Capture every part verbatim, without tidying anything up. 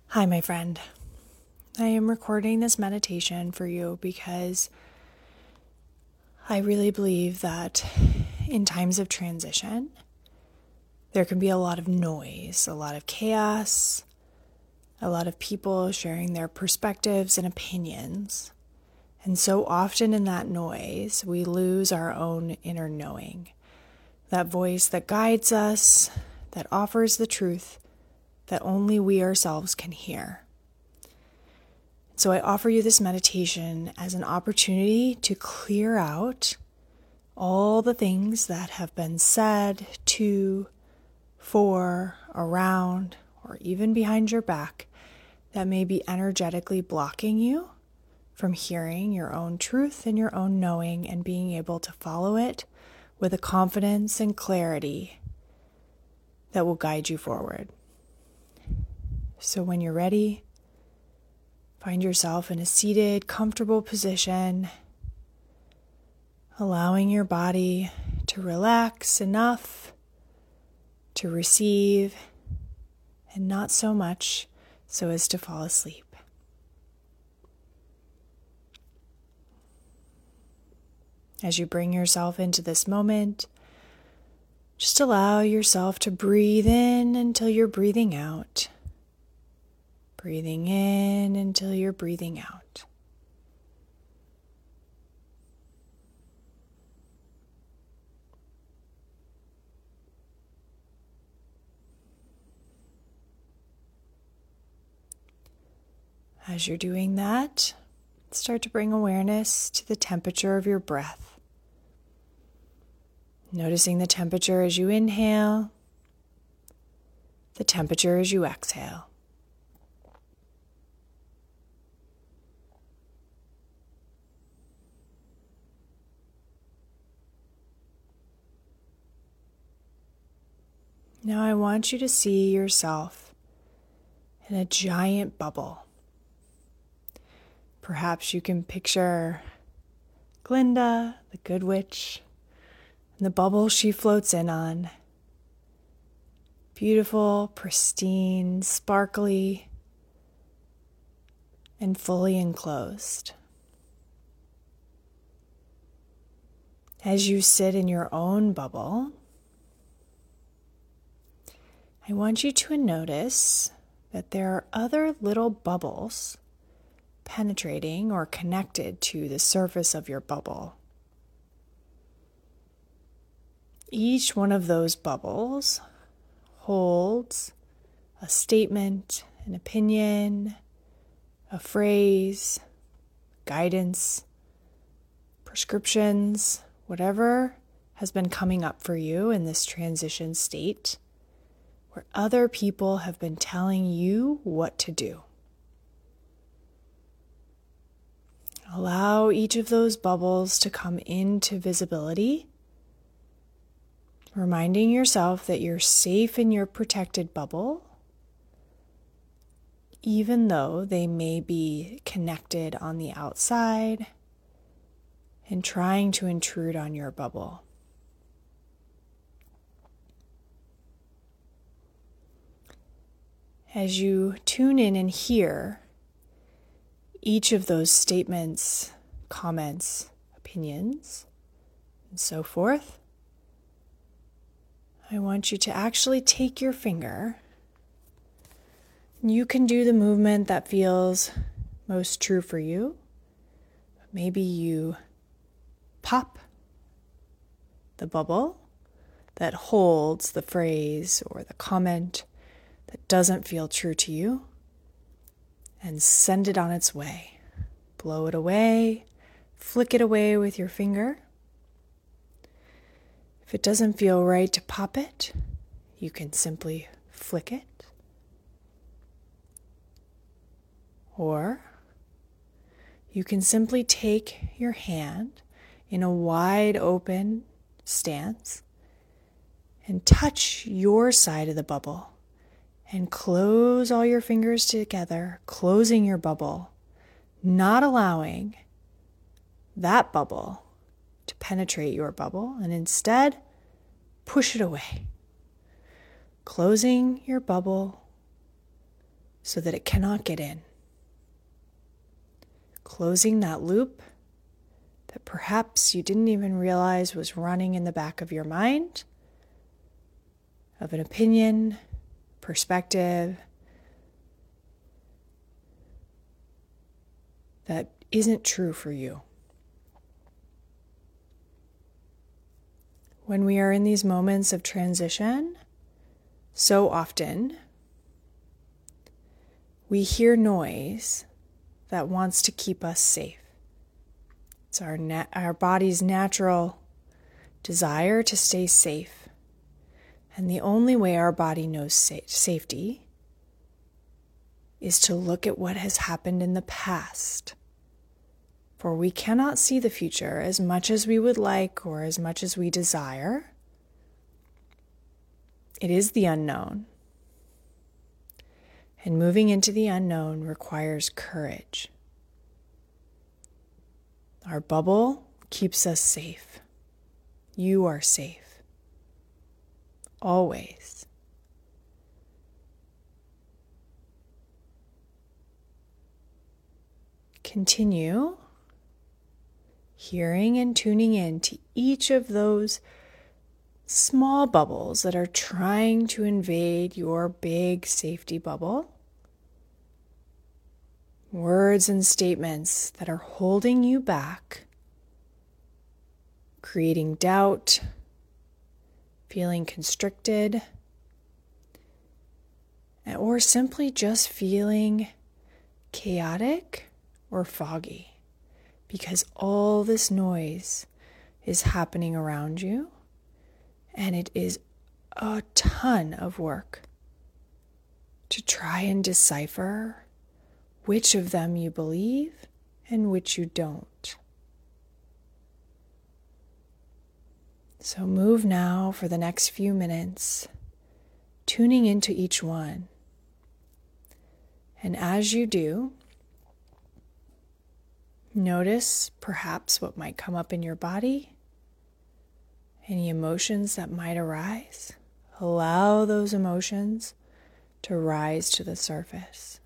Hi, my friend. I am recording this meditation for you because I really believe that in times of transition, there can be a lot of noise, a lot of chaos, a lot of people sharing their perspectives and opinions. And so often in that noise, we lose our own inner knowing, that voice that guides us, that offers the truth that only we ourselves can hear. So I offer you this meditation as an opportunity to clear out all the things that have been said to, for, around, or even behind your back that may be energetically blocking you from hearing your own truth and your own knowing and being able to follow it with a confidence and clarity that will guide you forward. So when you're ready, find yourself in a seated, comfortable position, allowing your body to relax enough to receive and not so much so as to fall asleep. As you bring yourself into this moment, just allow yourself to breathe in until you're breathing out. Breathing in until you're breathing out. As you're doing that, start to bring awareness to the temperature of your breath. Noticing the temperature as you inhale, the temperature as you exhale. Now I want you to see yourself in a giant bubble. Perhaps you can picture Glinda, the good witch, and the bubble she floats in on. Beautiful, pristine, sparkly, and fully enclosed. As you sit in your own bubble, I want you to notice that there are other little bubbles penetrating or connected to the surface of your bubble. Each one of those bubbles holds a statement, an opinion, a phrase, guidance, prescriptions, whatever has been coming up for you in this transition state, where other people have been telling you what to do. Allow each of those bubbles to come into visibility, reminding yourself that you're safe in your protected bubble, even though they may be connected on the outside and trying to intrude on your bubble. As you tune in and hear each of those statements, comments, opinions, and so forth, I want you to actually take your finger. You can do the movement that feels most true for you. Maybe you pop the bubble that holds the phrase or the comment that doesn't feel true to you, and send it on its way. Blow it away, flick it away with your finger. If it doesn't feel right to pop it, you can simply flick it. Or you can simply take your hand in a wide open stance and touch your side of the bubble. And close all your fingers together, closing your bubble, not allowing that bubble to penetrate your bubble, and instead push it away. Closing your bubble, so that it cannot get in. Closing that loop that perhaps you didn't even realize was running in the back of your mind, of an opinion, perspective that isn't true for you. When we are in these moments of transition, so often we hear noise that wants to keep us safe. It's our nat- our body's natural desire to stay safe. And the only way our body knows sa- safety is to look at what has happened in the past. For we cannot see the future as much as we would like or as much as we desire. It is the unknown. And moving into the unknown requires courage. Our bubble keeps us safe. You are safe. Always. Continue hearing and tuning in to each of those small bubbles that are trying to invade your big safety bubble. Words and statements that are holding you back, creating doubt, feeling constricted, or simply just feeling chaotic or foggy, because all this noise is happening around you, and it is a ton of work to try and decipher which of them you believe and which you don't. So move now for the next few minutes, tuning into each one. And as you do, notice perhaps what might come up in your body, any emotions that might arise. Allow those emotions to rise to the surface.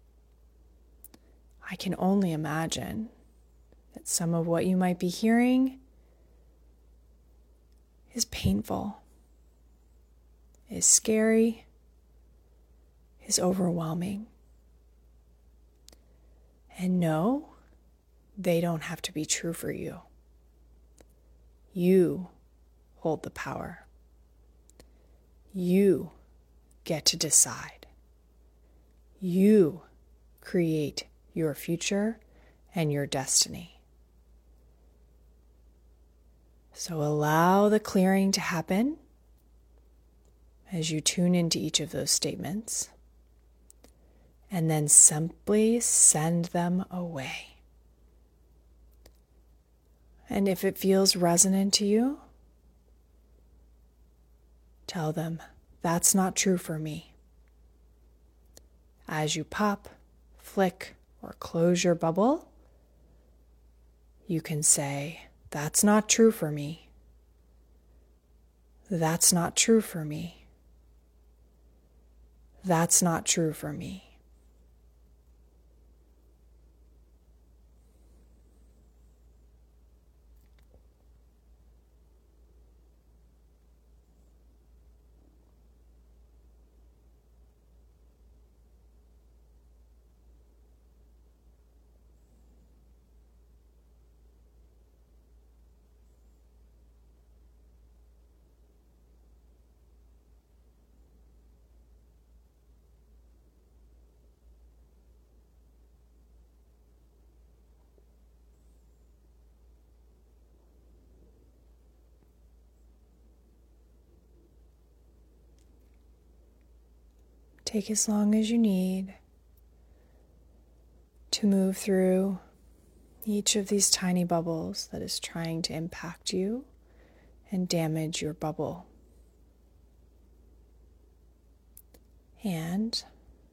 I can only imagine that some of what you might be hearing is painful, is scary, is overwhelming. And no, they don't have to be true for you. You hold the power. You get to decide. You create your future and your destiny. So allow the clearing to happen as you tune into each of those statements, and then simply send them away. And if it feels resonant to you, tell them, that's not true for me. As you pop, flick, or close your bubble, you can say, that's not true for me. That's not true for me. That's not true for me. Take as long as you need to move through each of these tiny bubbles that is trying to impact you and damage your bubble. And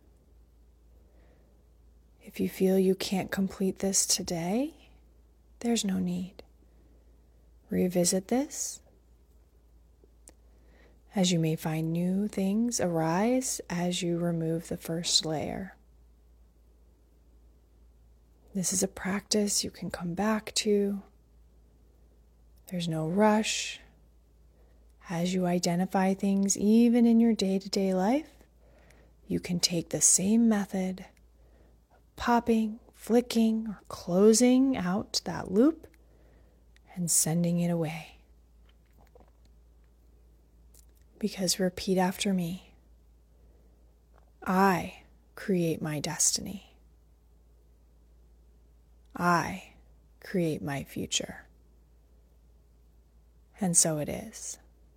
if you feel you can't complete this today, there's no need. Revisit this as you may find new things arise as you remove the first layer. This is a practice you can come back to. There's no rush. As you identify things, even in your day-to-day life, you can take the same method of popping, flicking, or closing out that loop and sending it away. Because repeat after me. I create my destiny. I create my future. And so it is.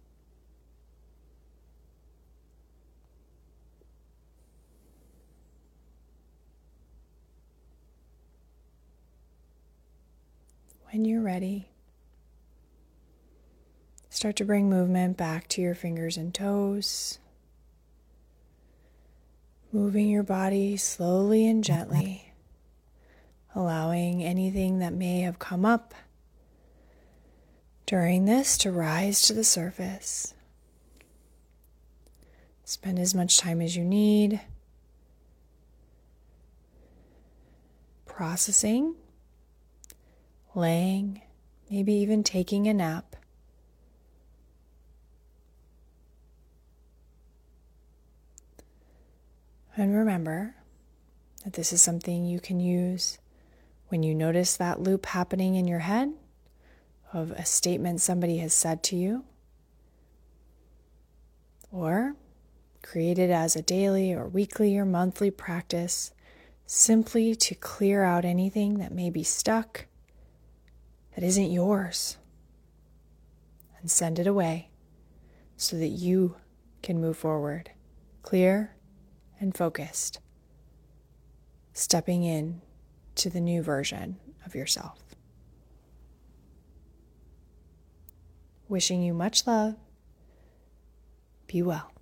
When you're ready, start to bring movement back to your fingers and toes, moving your body slowly and gently, allowing anything that may have come up during this to rise to the surface. Spend as much time as you need processing, laying, maybe even taking a nap. And remember that this is something you can use when you notice that loop happening in your head of a statement somebody has said to you, or create it as a daily or weekly or monthly practice simply to clear out anything that may be stuck that isn't yours and send it away so that you can move forward, clear and focused, stepping in to the new version of yourself. Wishing you much love. Be well.